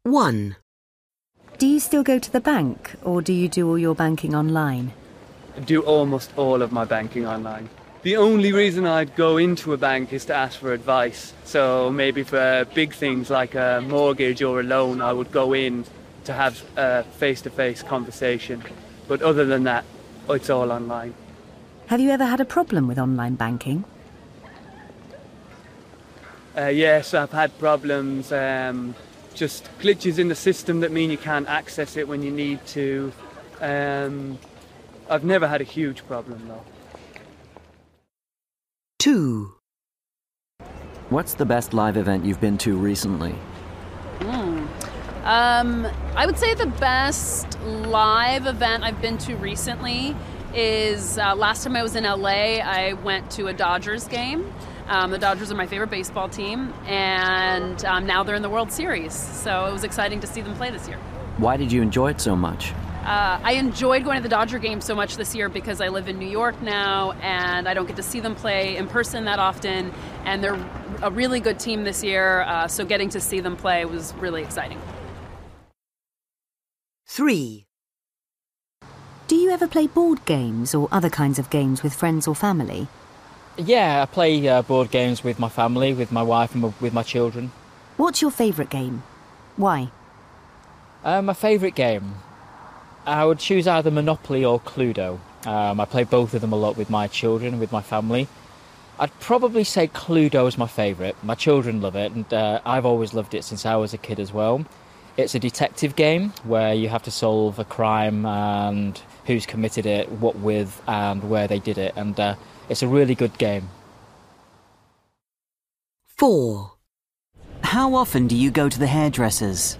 1. Do you still go to the bank, or do you do all your banking online? I do almost all of my banking online. The only reason I'd go into a bank is to ask for advice. So maybe for big things like a mortgage or a loan, I would go in to have a face-to-face conversation. But other than that, it's all online. Have you ever had a problem with online banking? Yes, I've had problems. Just glitches in the system that mean you can't access it when you need to. I've never had a huge problem though. 2. What's the best live event you've been to recently? I would say the best live event I've been to recently is last time I was in LA, I went to a Dodgers game. The Dodgers are my favorite baseball team, and now they're in the World Series, so it was exciting to see them play this year. Why did you enjoy it so much? I enjoyed going to the Dodger game so much this year because I live in New York now, and I don't get to see them play in person that often, and they're a really good team this year, so getting to see them play was really exciting. 3. Do you ever play board games or other kinds of games with friends or family? Yeah, I play board games with my family, with my wife and with my children. What's your favourite game? Why? My favourite game? I would choose either Monopoly or Cluedo. I play both of them a lot with my children, with my family. I'd probably say Cluedo is my favourite. My children love it, and I've always loved it since I was a kid as well. It's a detective game where you have to solve a crime and who's committed it, what with, and where they did it, and it's a really good game. 4. How often do you go to the hairdressers?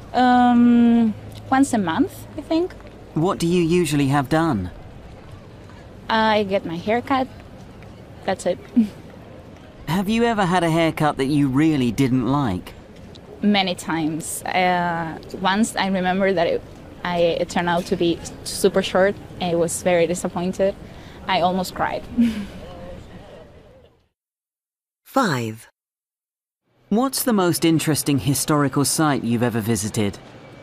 Once a month, I think. What do you usually have done? I get my hair cut. That's it. Have you ever had a haircut that you really didn't like? Many times. Once I remember that it turned out to be super short. I was very disappointed. I almost cried. 5. What's the most interesting historical site you've ever visited?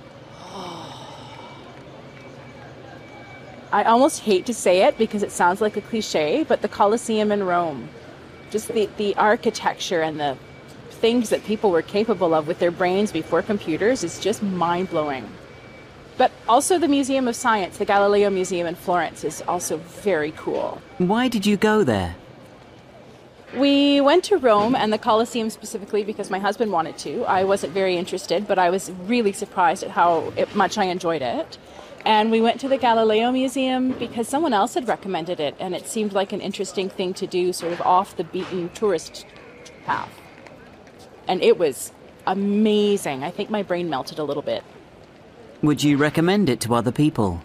I almost hate to say it because it sounds like a cliche, but the Colosseum in Rome. Just the architecture and the things that people were capable of with their brains before computers is just mind-blowing. But also the Museum of Science, the Galileo Museum in Florence, is also very cool. Why did you go there? We went to Rome and the Colosseum specifically because my husband wanted to. I wasn't very interested, but I was really surprised at how much I enjoyed it. And we went to the Galileo Museum because someone else had recommended it, and it seemed like an interesting thing to do, sort of off the beaten tourist path. And it was amazing. I think my brain melted a little bit. Would you recommend it to other people?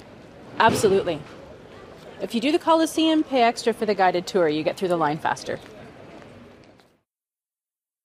Absolutely. If you do the Colosseum, pay extra for the guided tour. You get through the line faster.